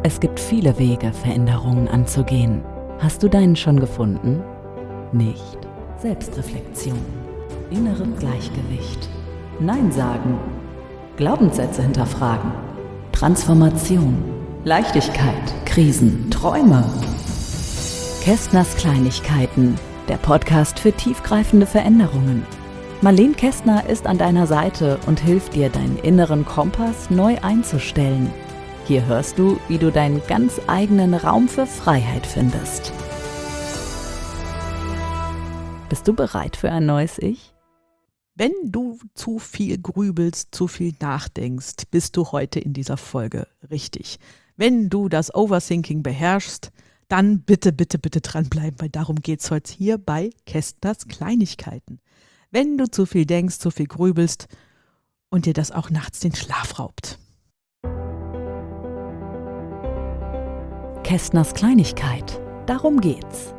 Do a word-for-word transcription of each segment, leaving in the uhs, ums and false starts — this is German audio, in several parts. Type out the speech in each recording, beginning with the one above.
Es gibt viele Wege, Veränderungen anzugehen. Hast du deinen schon gefunden? Nicht. Selbstreflexion, innere Gleichgewicht, Nein sagen, Glaubenssätze hinterfragen, Transformation, Leichtigkeit, Krisen, Träume. Kästners Kleinigkeiten, der Podcast für tiefgreifende Veränderungen. Marlene Kästner ist an deiner Seite und hilft dir, deinen inneren Kompass neu einzustellen. Hier hörst du, wie du deinen ganz eigenen Raum für Freiheit findest. Bist du bereit für ein neues Ich? Wenn du zu viel grübelst, zu viel nachdenkst, bist du heute in dieser Folge richtig. Wenn du das Overthinking beherrschst, dann bitte, bitte, bitte dranbleiben, weil darum geht es heute hier bei Kästners Kleinigkeiten. Wenn du zu viel denkst, zu viel grübelst und dir das auch nachts den Schlaf raubt. Kästners Kleinigkeit, darum geht's.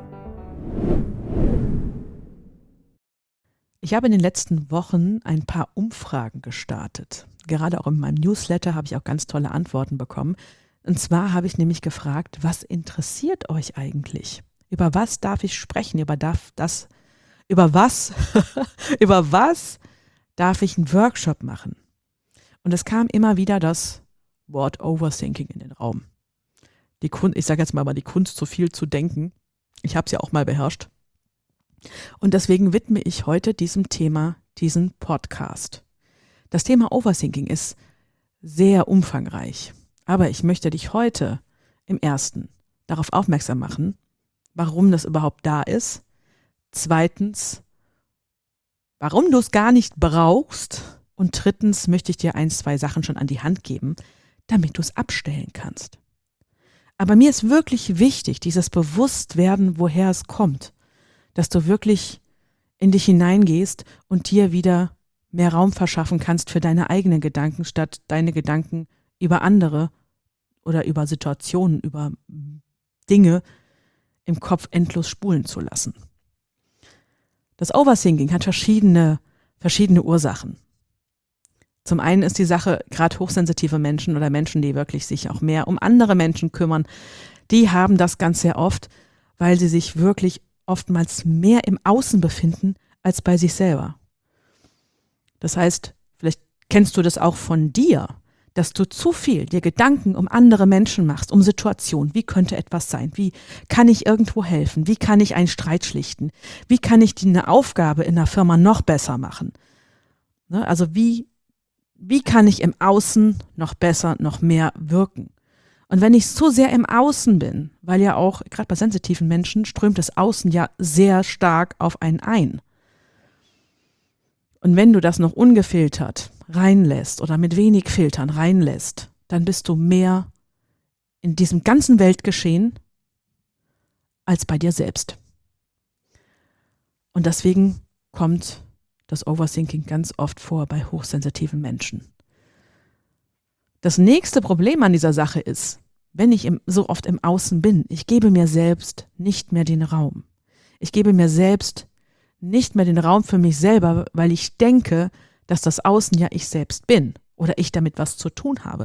Ich habe in den letzten Wochen ein paar Umfragen gestartet. Gerade auch in meinem Newsletter habe ich auch ganz tolle Antworten bekommen. Und zwar habe ich nämlich gefragt, was interessiert euch eigentlich? Über was darf ich sprechen? Über darf das, über was, über was darf ich einen Workshop machen? Und es kam immer wieder das Wort Overthinking in den Raum. Die Kunst, ich sage jetzt mal, mal die Kunst, zu viel zu denken. Ich habe es ja auch mal beherrscht. Und deswegen widme ich heute diesem Thema diesen Podcast. Das Thema Overthinking ist sehr umfangreich. Aber ich möchte dich heute im Ersten darauf aufmerksam machen, warum das überhaupt da ist. Zweitens, warum du es gar nicht brauchst. Und drittens möchte ich dir ein, zwei Sachen schon an die Hand geben, damit du es abstellen kannst. Aber mir ist wirklich wichtig, dieses Bewusstwerden, woher es kommt, dass du wirklich in dich hineingehst und dir wieder mehr Raum verschaffen kannst für deine eigenen Gedanken, statt deine Gedanken über andere oder über Situationen, über Dinge im Kopf endlos spulen zu lassen. Das Overthinking hat verschiedene, verschiedene Ursachen. Zum einen ist die Sache, gerade hochsensitive Menschen oder Menschen, die wirklich sich auch mehr um andere Menschen kümmern, die haben das ganz sehr oft, weil sie sich wirklich oftmals mehr im Außen befinden als bei sich selber. Das heißt, vielleicht kennst du das auch von dir, dass du zu viel dir Gedanken um andere Menschen machst, um Situationen. Wie könnte etwas sein? Wie kann ich irgendwo helfen? Wie kann ich einen Streit schlichten? Wie kann ich eine Aufgabe in der Firma noch besser machen? Ne? Also wie Wie kann ich im Außen noch besser, noch mehr wirken? Und wenn ich zu sehr im Außen bin, weil ja auch, gerade bei sensitiven Menschen, strömt das Außen ja sehr stark auf einen ein. Und wenn du das noch ungefiltert reinlässt oder mit wenig Filtern reinlässt, dann bist du mehr in diesem ganzen Weltgeschehen als bei dir selbst. Und deswegen kommt das Overthinking ganz oft vor bei hochsensitiven Menschen. Das nächste Problem an dieser Sache ist, wenn ich im, so oft im Außen bin, ich gebe mir selbst nicht mehr den Raum. Ich gebe mir selbst nicht mehr den Raum für mich selber, weil ich denke, dass das Außen ja ich selbst bin oder ich damit was zu tun habe.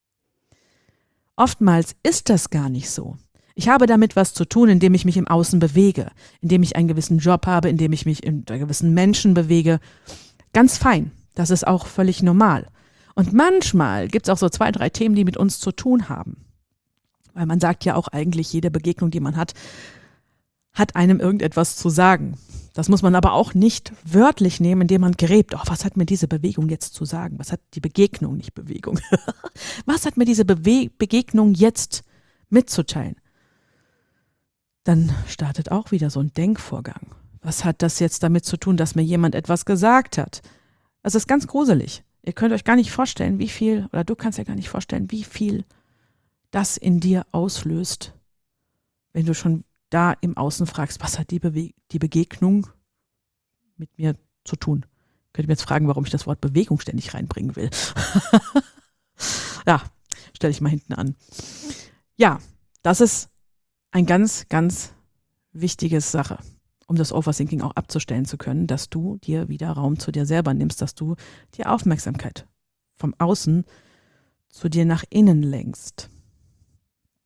Oftmals ist das gar nicht so. Ich habe damit was zu tun, indem ich mich im Außen bewege, indem ich einen gewissen Job habe, indem ich mich in gewissen Menschen bewege. Ganz fein, das ist auch völlig normal. Und manchmal gibt es auch so zwei, drei Themen, die mit uns zu tun haben. Weil man sagt ja auch eigentlich, jede Begegnung, die man hat, hat einem irgendetwas zu sagen. Das muss man aber auch nicht wörtlich nehmen, indem man gräbt. Oh, was hat mir diese Bewegung jetzt zu sagen? Was hat die Begegnung, nicht Bewegung? Was hat mir diese Bewe- Begegnung jetzt mitzuteilen? Dann startet auch wieder so ein Denkvorgang. Was hat das jetzt damit zu tun, dass mir jemand etwas gesagt hat? Das ist ganz gruselig. Ihr könnt euch gar nicht vorstellen, wie viel, oder du kannst ja gar nicht vorstellen, wie viel das in dir auslöst, wenn du schon da im Außen fragst, was hat die, Bewe- die Begegnung mit mir zu tun? Könnt ihr mir jetzt fragen, warum ich das Wort Bewegung ständig reinbringen will. Ja, stelle ich mal hinten an. Ja, das ist eine ganz, ganz wichtige Sache, um das Overthinking auch abzustellen zu können, dass du dir wieder Raum zu dir selber nimmst, dass du die Aufmerksamkeit vom Außen zu dir nach innen lenkst.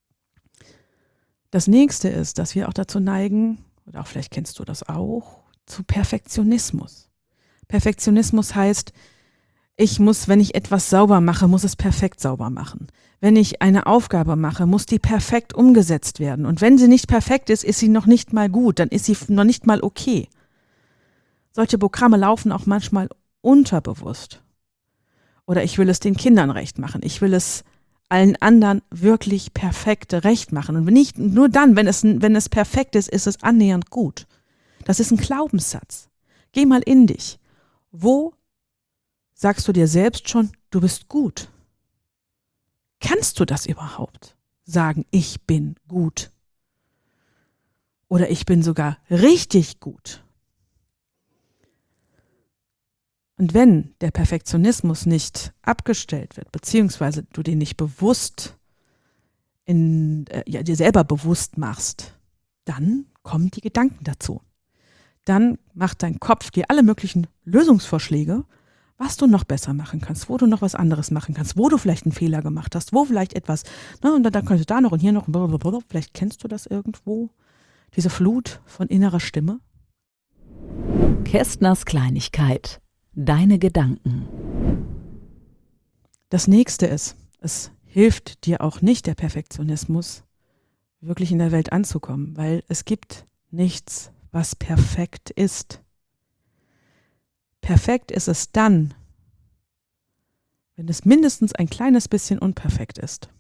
Das nächste ist, dass wir auch dazu neigen, oder auch vielleicht kennst du das auch, zu Perfektionismus. Perfektionismus heißt, ich muss, wenn ich etwas sauber mache, muss es perfekt sauber machen. Wenn ich eine Aufgabe mache, muss die perfekt umgesetzt werden. Und wenn sie nicht perfekt ist, ist sie noch nicht mal gut, dann ist sie noch nicht mal okay. Solche Programme laufen auch manchmal unterbewusst. Oder ich will es den Kindern recht machen. Ich will es allen anderen wirklich perfekt recht machen. Und nicht nur dann, wenn es, wenn es perfekt ist, ist es annähernd gut. Das ist ein Glaubenssatz. Geh mal in dich. Wo sagst du dir selbst schon, du bist gut? Kannst du das überhaupt sagen, ich bin gut? Oder ich bin sogar richtig gut? Und wenn der Perfektionismus nicht abgestellt wird, beziehungsweise du den nicht bewusst in, äh, ja, dir selber bewusst machst, dann kommen die Gedanken dazu. Dann macht dein Kopf dir alle möglichen Lösungsvorschläge, was du noch besser machen kannst, wo du noch was anderes machen kannst, wo du vielleicht einen Fehler gemacht hast, wo vielleicht etwas, ne, und dann, dann könntest du da noch und hier noch, blablabla. Vielleicht kennst du das irgendwo, diese Flut von innerer Stimme. Kästners Kleinigkeit. Deine Gedanken. Das nächste ist, es hilft dir auch nicht, der Perfektionismus, wirklich in der Welt anzukommen, weil es gibt nichts, was perfekt ist. Perfekt ist es dann, wenn es mindestens ein kleines bisschen unperfekt ist.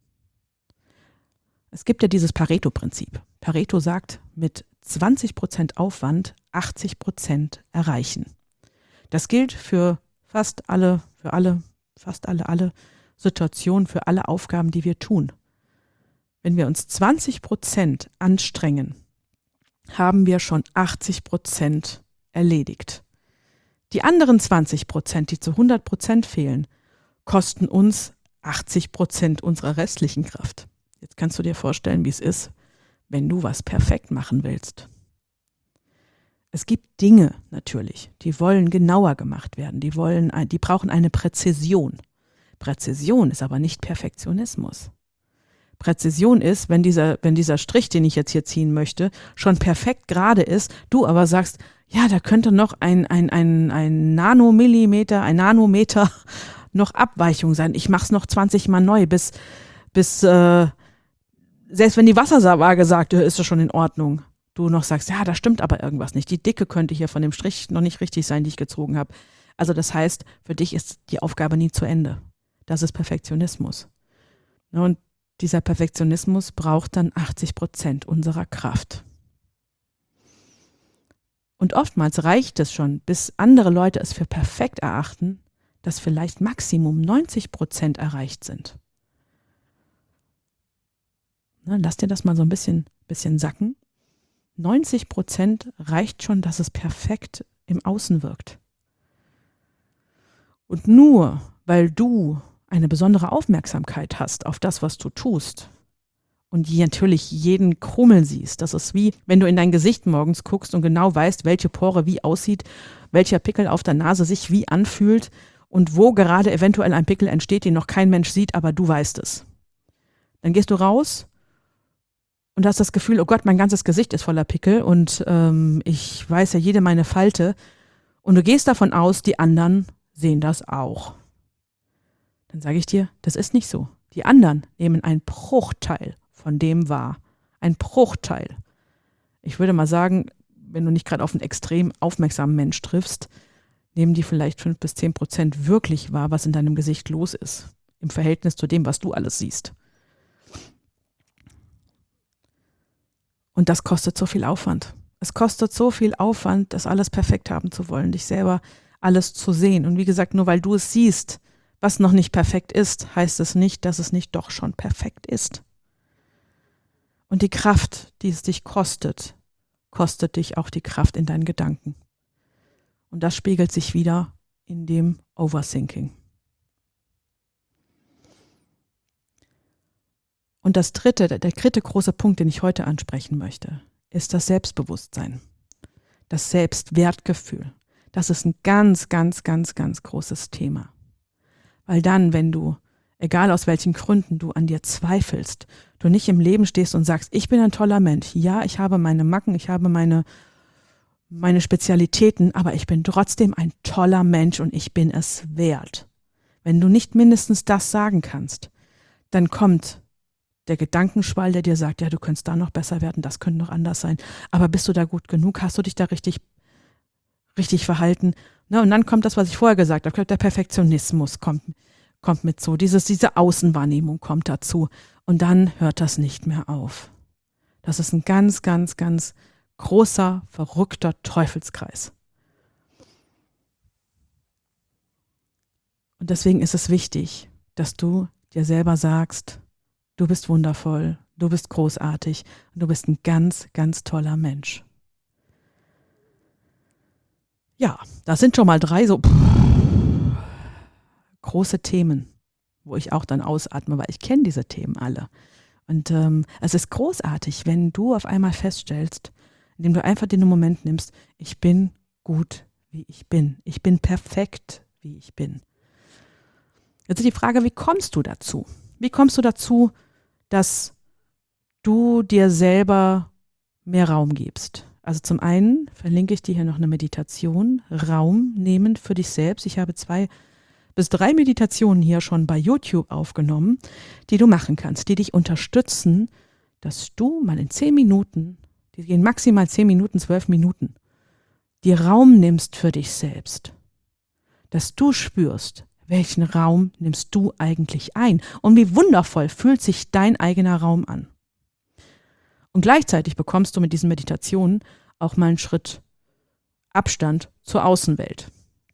Es gibt ja dieses Pareto-Prinzip. Pareto sagt, mit zwanzig Prozent Aufwand achtzig Prozent erreichen. Das gilt für fast alle, für alle, fast alle, alle Situationen, für alle Aufgaben, die wir tun. Wenn wir uns zwanzig Prozent anstrengen, haben wir schon achtzig Prozent erledigt. Die anderen zwanzig Prozent, die zu hundert Prozent fehlen, kosten uns achtzig Prozent unserer restlichen Kraft. Jetzt kannst du dir vorstellen, wie es ist, wenn du was perfekt machen willst. Es gibt Dinge natürlich, die wollen genauer gemacht werden, die wollen, die brauchen eine Präzision. Präzision ist aber nicht Perfektionismus. Präzision ist, wenn dieser, wenn dieser Strich, den ich jetzt hier ziehen möchte, schon perfekt gerade ist, du aber sagst, ja, da könnte noch ein, ein, ein, ein Nanomillimeter, ein Nanometer noch Abweichung sein. Ich mach's noch zwanzig Mal neu, bis, bis äh, selbst wenn die Wasserwaage sagt, ist das schon in Ordnung. Du noch sagst, ja, da stimmt aber irgendwas nicht. Die Dicke könnte hier von dem Strich noch nicht richtig sein, die ich gezogen habe. Also das heißt, für dich ist die Aufgabe nie zu Ende. Das ist Perfektionismus. Und dieser Perfektionismus braucht dann achtzig Prozent unserer Kraft. Und oftmals reicht es schon, bis andere Leute es für perfekt erachten, dass vielleicht Maximum neunzig Prozent erreicht sind. Na, lass dir das mal so ein bisschen, bisschen sacken. neunzig Prozent reicht schon, dass es perfekt im Außen wirkt. Und nur weil du eine besondere Aufmerksamkeit hast auf das, was du tust und natürlich jeden Krummel siehst, das ist wie, wenn du in dein Gesicht morgens guckst und genau weißt, welche Pore wie aussieht, welcher Pickel auf der Nase sich wie anfühlt und wo gerade eventuell ein Pickel entsteht, den noch kein Mensch sieht, aber du weißt es. Dann gehst du raus und hast das Gefühl, oh Gott, mein ganzes Gesicht ist voller Pickel und ähm, ich weiß ja jede meine Falte. Und du gehst davon aus, die anderen sehen das auch. Dann sage ich dir, das ist nicht so. Die anderen nehmen einen Bruchteil von dem wahr. Ein Bruchteil. Ich würde mal sagen, wenn du nicht gerade auf einen extrem aufmerksamen Mensch triffst, nehmen die vielleicht fünf bis zehn Prozent wirklich wahr, was in deinem Gesicht los ist. Im Verhältnis zu dem, was du alles siehst. Und das kostet so viel Aufwand. Es kostet so viel Aufwand, das alles perfekt haben zu wollen, dich selber alles zu sehen. Und wie gesagt, nur weil du es siehst, was noch nicht perfekt ist, heißt es nicht, dass es nicht doch schon perfekt ist. Und die Kraft, die es dich kostet, kostet dich auch die Kraft in deinen Gedanken. Und das spiegelt sich wieder in dem Overthinking. Und das dritte, der dritte große Punkt, den ich heute ansprechen möchte, ist das Selbstbewusstsein, das Selbstwertgefühl. Das ist ein ganz, ganz, ganz, ganz großes Thema. Weil dann, wenn du, egal aus welchen Gründen du an dir zweifelst, Du nicht im Leben stehst und sagst, ich bin ein toller Mensch. Ja, ich habe meine Macken, ich habe meine, meine Spezialitäten, aber ich bin trotzdem ein toller Mensch und ich bin es wert. Wenn du nicht mindestens das sagen kannst, dann kommt der Gedankenschwall, der dir sagt, ja, du könntest da noch besser werden, das könnte noch anders sein. Aber bist du da gut genug? Hast du dich da richtig, richtig verhalten? Na, und dann kommt das, was ich vorher gesagt habe, der Perfektionismus kommt, kommt mit so, dieses, diese Außenwahrnehmung kommt dazu. Und dann hört das nicht mehr auf. Das ist ein ganz, ganz, ganz großer, verrückter Teufelskreis. Und deswegen ist es wichtig, dass du dir selber sagst, du bist wundervoll, du bist großartig und du bist ein ganz, ganz toller Mensch. Ja, das sind schon mal drei so pff, große Themen, wo ich auch dann ausatme, weil ich kenne diese Themen alle. Und ähm, es ist großartig, wenn du auf einmal feststellst, indem du einfach den Moment nimmst, ich bin gut, wie ich bin. Ich bin perfekt, wie ich bin. Jetzt ist die Frage, wie kommst du dazu? Wie kommst du dazu, dass du dir selber mehr Raum gibst? Also zum einen verlinke ich dir hier noch eine Meditation, Raum nehmen für dich selbst. Ich habe zwei bis drei Meditationen hier schon bei YouTube aufgenommen, die du machen kannst, die dich unterstützen, dass du mal in zehn Minuten, die gehen maximal zehn Minuten, zwölf Minuten, dir Raum nimmst für dich selbst. Dass du spürst, welchen Raum nimmst du eigentlich ein und wie wundervoll fühlt sich dein eigener Raum an. Und gleichzeitig bekommst du mit diesen Meditationen auch mal einen Schritt Abstand zur Außenwelt.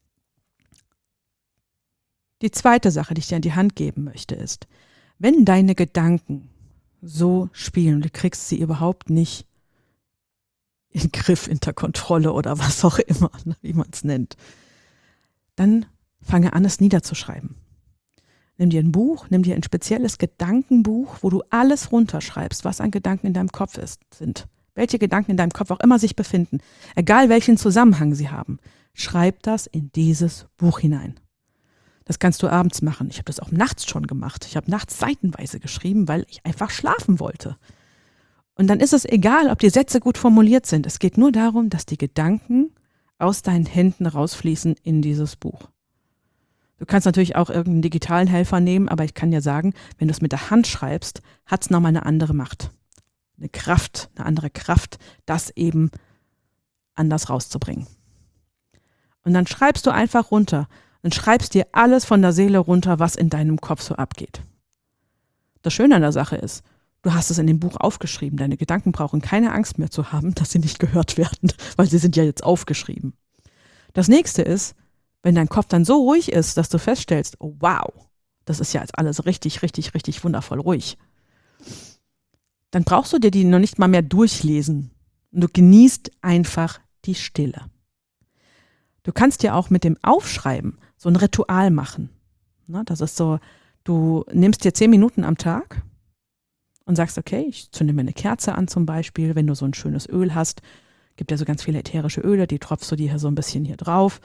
Die zweite Sache, die ich dir an die Hand geben möchte, ist, wenn deine Gedanken so spielen, du kriegst sie überhaupt nicht in den Griff, in der Kontrolle oder was auch immer, wie man es nennt, dann fange an, es niederzuschreiben. Nimm dir ein Buch, nimm dir ein spezielles Gedankenbuch, wo du alles runterschreibst, was an Gedanken in deinem Kopf ist, sind. Welche Gedanken in deinem Kopf auch immer sich befinden, egal welchen Zusammenhang sie haben, schreib das in dieses Buch hinein. Das kannst du abends machen. Ich habe das auch nachts schon gemacht. Ich habe nachts seitenweise geschrieben, weil ich einfach schlafen wollte. Und dann ist es egal, ob die Sätze gut formuliert sind. Es geht nur darum, dass die Gedanken aus deinen Händen rausfließen in dieses Buch. Du kannst natürlich auch irgendeinen digitalen Helfer nehmen, aber ich kann dir sagen, wenn du es mit der Hand schreibst, hat es nochmal eine andere Macht. Eine Kraft, eine andere Kraft, das eben anders rauszubringen. Und dann schreibst du einfach runter und schreibst dir alles von der Seele runter, was in deinem Kopf so abgeht. Das Schöne an der Sache ist, du hast es in dem Buch aufgeschrieben. Deine Gedanken brauchen keine Angst mehr zu haben, dass sie nicht gehört werden, weil sie sind ja jetzt aufgeschrieben. Das nächste ist, wenn dein Kopf dann so ruhig ist, dass du feststellst, oh wow, das ist ja jetzt alles richtig, richtig, richtig wundervoll ruhig. Dann brauchst du dir die noch nicht mal mehr durchlesen. Und du genießt einfach die Stille. Du kannst dir auch mit dem Aufschreiben so ein Ritual machen. Das ist so, du nimmst dir zehn Minuten am Tag und sagst, okay, ich zünde mir eine Kerze an zum Beispiel, wenn du so ein schönes Öl hast. Gibt ja so ganz viele ätherische Öle, die tropfst du dir hier so ein bisschen hier drauf.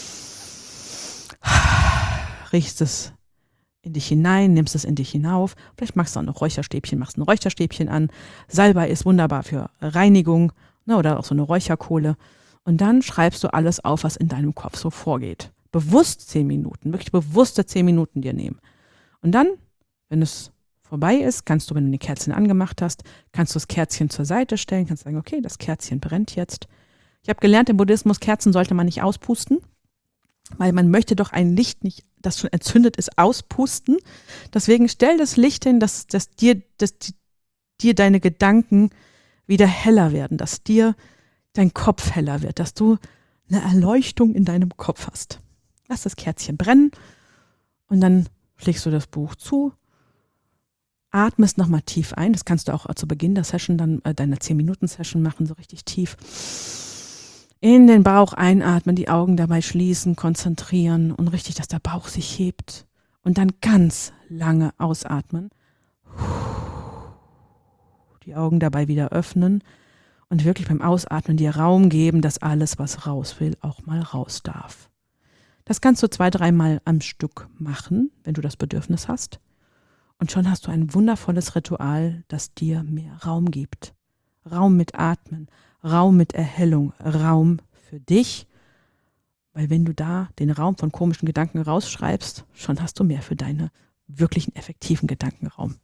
Riechst es in dich hinein, nimmst es in dich hinauf. Vielleicht machst du auch noch Räucherstäbchen, machst ein Räucherstäbchen an. Salbei ist wunderbar für Reinigung, ne, oder auch so eine Räucherkohle. Und dann schreibst du alles auf, was in deinem Kopf so vorgeht. Bewusst zehn Minuten, wirklich bewusste zehn Minuten dir nehmen. Und dann, wenn es vorbei ist, kannst du, wenn du die Kerzen angemacht hast, kannst du das Kerzchen zur Seite stellen, kannst sagen, okay, das Kerzchen brennt jetzt. Ich habe gelernt, im Buddhismus, Kerzen sollte man nicht auspusten, weil man möchte doch ein Licht nicht, das schon entzündet ist, auspusten. Deswegen stell das Licht hin, dass, dass, dir, dass dir deine Gedanken wieder heller werden, dass dir dein Kopf heller wird, dass du eine Erleuchtung in deinem Kopf hast. Lass das Kerzchen brennen und dann schlägst du das Buch zu, atmest nochmal tief ein. Das kannst du auch zu Beginn der Session, dann äh, deiner zehn Minuten Session machen, so richtig tief. In den Bauch einatmen, die Augen dabei schließen, konzentrieren und richtig, dass der Bauch sich hebt. Und dann ganz lange ausatmen. Die Augen dabei wieder öffnen und wirklich beim Ausatmen dir Raum geben, dass alles, was raus will, auch mal raus darf. Das kannst du zwei, dreimal am Stück machen, wenn du das Bedürfnis hast. Und schon hast du ein wundervolles Ritual, das dir mehr Raum gibt. Raum mit Atmen, Raum mit Erhellung, Raum für dich. Weil wenn du da den Raum von komischen Gedanken rausschreibst, schon hast du mehr für deine wirklichen effektiven Gedankenraum.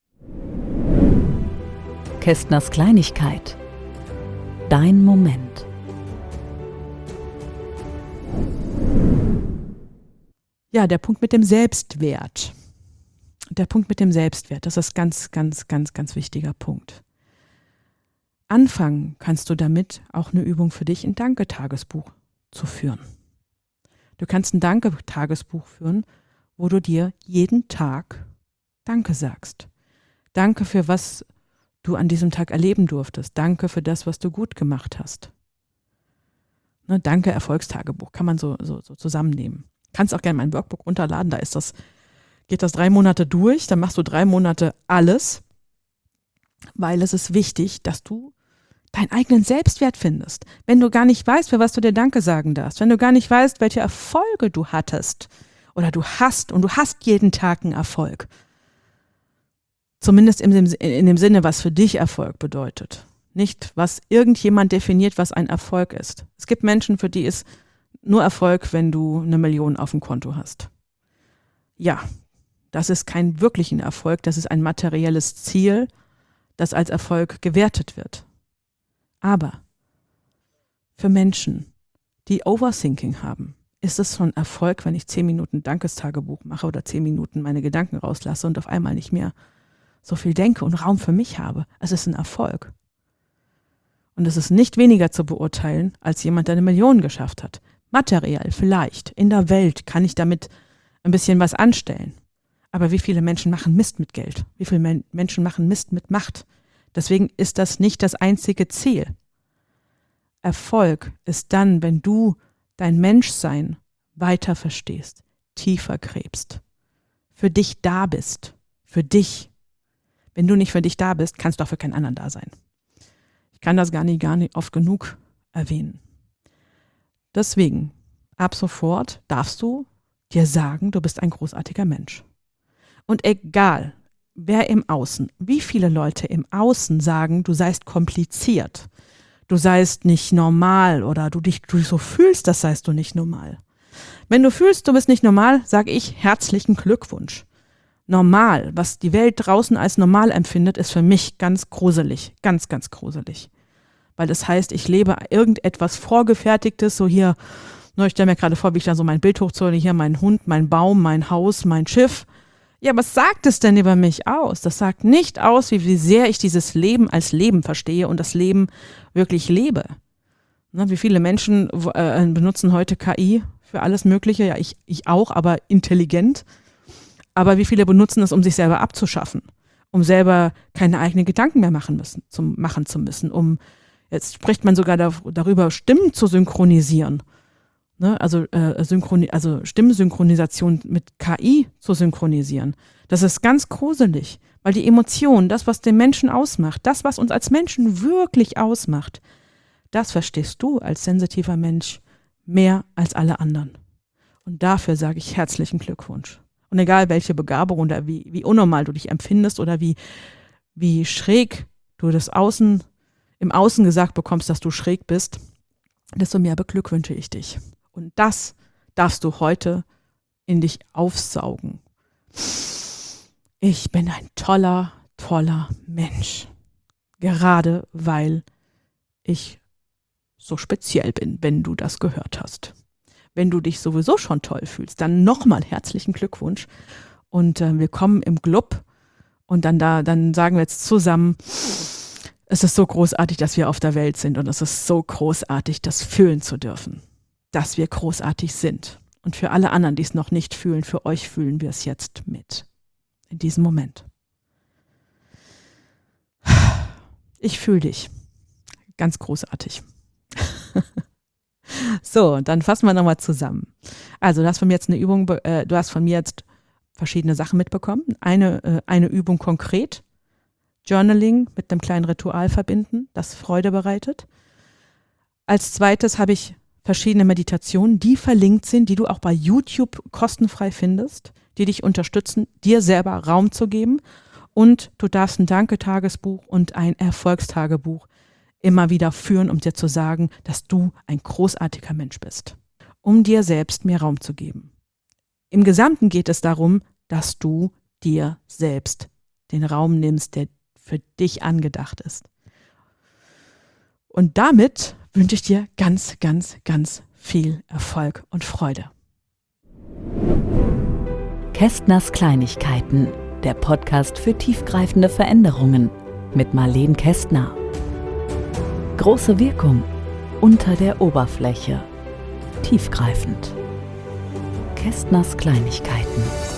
Kästners Kleinigkeit. Dein Moment. Ja, der Punkt mit dem Selbstwert. Der Punkt mit dem Selbstwert, das ist ganz, ganz, ganz, ganz wichtiger Punkt. Anfangen kannst du damit, auch eine Übung für dich, ein Danke-Tagesbuch zu führen. Du kannst ein Danke-Tagesbuch führen, wo du dir jeden Tag Danke sagst. Danke für was du an diesem Tag erleben durftest. Danke für das, was du gut gemacht hast. Ne, Danke Erfolgstagebuch kann man so, so, so zusammennehmen. Kannst auch gerne mein Workbook runterladen, da ist das, geht das drei Monate durch, dann machst du drei Monate alles, weil es ist wichtig, dass du deinen eigenen Selbstwert findest. Wenn du gar nicht weißt, für was du dir Danke sagen darfst, wenn du gar nicht weißt, welche Erfolge du hattest oder du hast und du hast jeden Tag einen Erfolg. Zumindest in dem, in dem Sinne, was für dich Erfolg bedeutet. Nicht, was irgendjemand definiert, was ein Erfolg ist. Es gibt Menschen, für die ist nur Erfolg, wenn du eine Million auf dem Konto hast. Ja, das ist kein wirklichen Erfolg, das ist ein materielles Ziel, das als Erfolg gewertet wird. Aber für Menschen, die Overthinking haben, ist es schon Erfolg, wenn ich zehn Minuten Dankestagebuch mache oder zehn Minuten meine Gedanken rauslasse und auf einmal nicht mehr so viel denke und Raum für mich habe. Es ist ein Erfolg. Und es ist nicht weniger zu beurteilen, als jemand, der eine Million geschafft hat. Materiell vielleicht, in der Welt kann ich damit ein bisschen was anstellen. Aber wie viele Menschen machen Mist mit Geld? Wie viele Men- Menschen machen Mist mit Macht? Deswegen ist das nicht das einzige Ziel. Erfolg ist dann, wenn du dein Menschsein weiter verstehst, tiefer gräbst, für dich da bist, für dich. Wenn du nicht für dich da bist, kannst du auch für keinen anderen da sein. Ich kann das gar nicht, gar nicht oft genug erwähnen. Deswegen, ab sofort darfst du dir sagen, du bist ein großartiger Mensch. Und egal, wer im Außen, wie viele Leute im Außen sagen, du seist kompliziert, du seist nicht normal oder du dich, du dich so fühlst, das seist du nicht normal. Wenn du fühlst, du bist nicht normal, sage ich herzlichen Glückwunsch. Normal, was die Welt draußen als normal empfindet, ist für mich ganz gruselig, ganz, ganz gruselig. Weil das heißt, ich lebe irgendetwas Vorgefertigtes, so hier, ne, ich stelle mir gerade vor, wie ich da so mein Bild hochziehe, hier mein Hund, mein Baum, mein Haus, mein Schiff. Ja, was sagt es denn über mich aus? Das sagt nicht aus, wie, wie sehr ich dieses Leben als Leben verstehe und das Leben wirklich lebe. Ne, wie viele Menschen äh, benutzen heute K I für alles Mögliche? Ja, ich, ich auch, aber intelligent. Aber wie viele benutzen es, um sich selber abzuschaffen, um selber keine eigenen Gedanken mehr machen müssen, zum, machen zu müssen, um, jetzt spricht man sogar da, darüber, Stimmen zu synchronisieren. Ne? Also, äh, Synchroni- also Stimmsynchronisation mit K I zu synchronisieren. Das ist ganz gruselig, weil die Emotionen, das, was den Menschen ausmacht, das, was uns als Menschen wirklich ausmacht, das verstehst du als sensitiver Mensch mehr als alle anderen. Und dafür sage ich herzlichen Glückwunsch. Und egal, welche Begabung oder wie, wie unnormal du dich empfindest oder wie, wie schräg du das Außen, im Außen gesagt bekommst, dass du schräg bist, desto mehr beglückwünsche ich dich. Und das darfst du heute in dich aufsaugen. Ich bin ein toller, toller Mensch. Gerade weil ich so speziell bin, wenn du das gehört hast. Wenn du dich sowieso schon toll fühlst, dann nochmal herzlichen Glückwunsch. Und äh, wir kommen im Club und dann, da, dann sagen wir jetzt zusammen, es ist so großartig, dass wir auf der Welt sind und es ist so großartig, das fühlen zu dürfen, dass wir großartig sind. Und für alle anderen, die es noch nicht fühlen, für euch fühlen wir es jetzt mit. In diesem Moment. Ich fühle dich. Ganz großartig. So, dann fassen wir nochmal zusammen. Also du hast von mir jetzt eine Übung, äh, du hast von mir jetzt verschiedene Sachen mitbekommen. Eine, äh, eine Übung konkret, Journaling mit einem kleinen Ritual verbinden, das Freude bereitet. Als zweites habe ich verschiedene Meditationen, die verlinkt sind, die du auch bei YouTube kostenfrei findest, die dich unterstützen, dir selber Raum zu geben. Und du darfst ein Danke-Tagesbuch und ein Erfolgstagebuch immer wieder führen, um dir zu sagen, dass du ein großartiger Mensch bist, um dir selbst mehr Raum zu geben. Im Gesamten geht es darum, dass du dir selbst den Raum nimmst, der für dich angedacht ist. Und damit wünsche ich dir ganz, ganz, ganz viel Erfolg und Freude. Kästners Kleinigkeiten, der Podcast für tiefgreifende Veränderungen mit Marlene Kästner. Große Wirkung unter der Oberfläche. Tiefgreifend. Kästners Kleinigkeiten.